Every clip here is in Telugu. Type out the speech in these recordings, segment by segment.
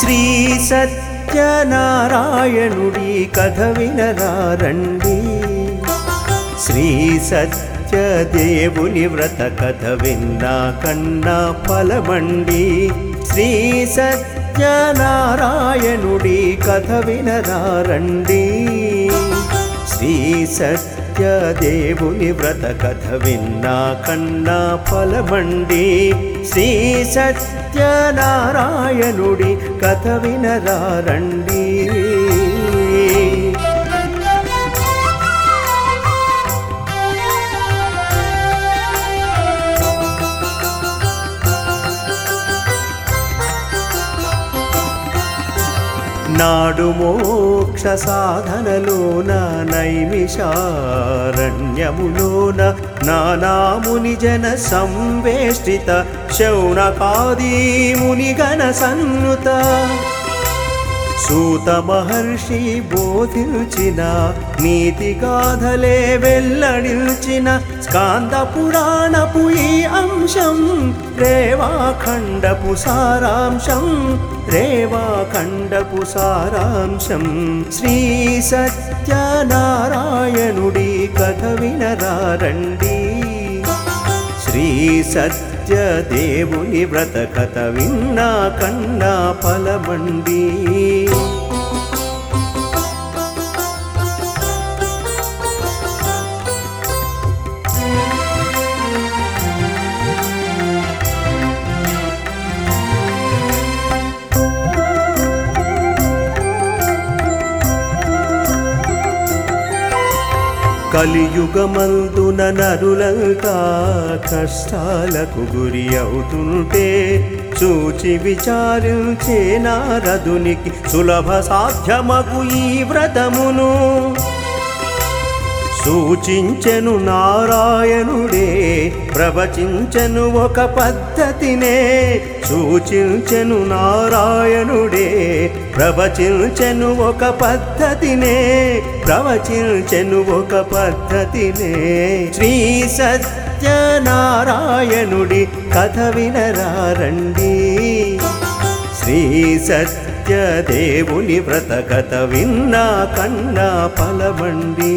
శ్రీ సత్యనారాయణుడి కథ వినరారండి శ్రీ సత్యదేవుని వ్రత కథ విన్నా కన్నా ఫలమండి శ్రీ సత్యనారాయణుడి కథ వినరారండి శ్రీ సత్యదేవుని వ్రత కథ విన్నా కన్నా ఫలమండి శ్రీ సత్యనారాయణుడి కథ వినరారండి నాడు మోక్ష సాధనలోన నైమిషారణ్యములోన నానాముని జన సంవేష్టిత శౌనకాది మునిగణ సన్నుత సూత మహర్షి బోధించిన నీతి గాథలే వెల్లడిల్చిన స్కాంద పురాణపు ఈ అంశం రేవాఖండపు సారాంశం రేవాఖండపు సారాంశం శ్రీ సత్యనారాయణుడి కథ వినరారండి శ్రీ సత్యదేవుని వ్రత కథ విన్నా కన్నా ఫలమండి కలియుగమందున నరులంతా కష్టాలకు గురి అవుతుంటే చూచి విచారించే నారదునికి సులభ సాధ్యమగు ఈ వ్రతమును సూచించెను నారాయణుడే ప్రవచించెను ఒక పద్ధతినే సూచించెను నారాయణుడే ప్రవచించెను ఒక పద్ధతినే ప్రవచించెను ఒక పద్ధతినే శ్రీ సత్యనారాయణుడి కథ వినరారండి శ్రీ సత్యదేవుని వ్రత కథ విన్నా కన్నా ఫలమండి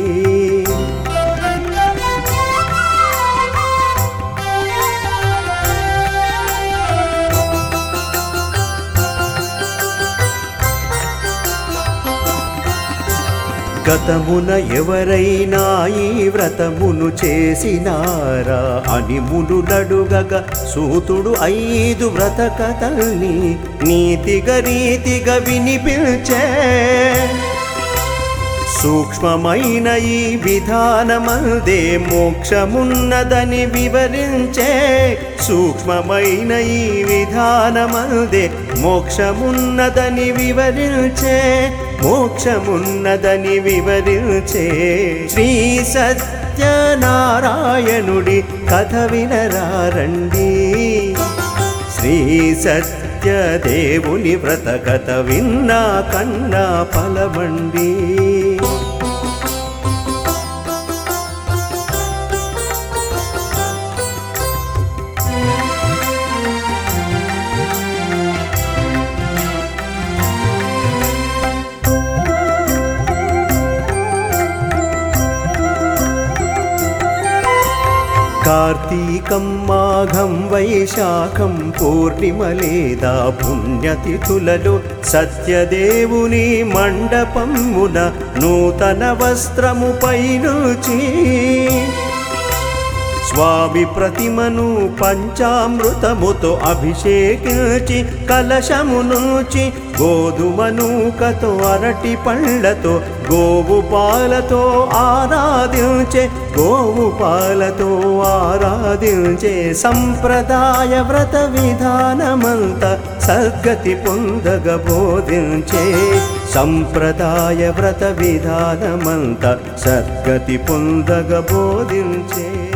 గతమున ఎవరైనా ఈ వ్రతమును చేసినారా అని మునులడుగగా సూతుడు 5 వ్రత కథల్ని నీతిగా రీతిగా వినిపించే సూక్ష్మమైన ఈ విధానమందే మోక్షమున్నదని వివరించే సూక్ష్మమైన ఈ విధానమందే మోక్షమున్నదని వివరించే మోక్షమున్నదని వివరించే శ్రీ సత్యనారాయణుడి కథ వినరారండి శ్రీ సత్యదేవుని వ్రత కథ విన్నా కన్నా ఫలమండి కార్తీకం మాఘం వైశాఖం పూర్ణిమ లేదా పుణ్యతిథులలో సత్యదేవుని మండపమున నూతన వస్త్రముపై నుంచి స్వామి ప్రతిమను పంచామృతముతో అభిషేకించి కలశము నుంచి గోధుమ నూకతో అరటి పండ్లతో గోవు పాలతో ఆరాధించే గోవు పాలతో ఆరాధించే సంప్రదాయ వ్రత విధానమంతా సద్గతి పొందగ బోధించే సంప్రదాయ వ్రత విధానమంతా సద్గతి పొందగ బోధించే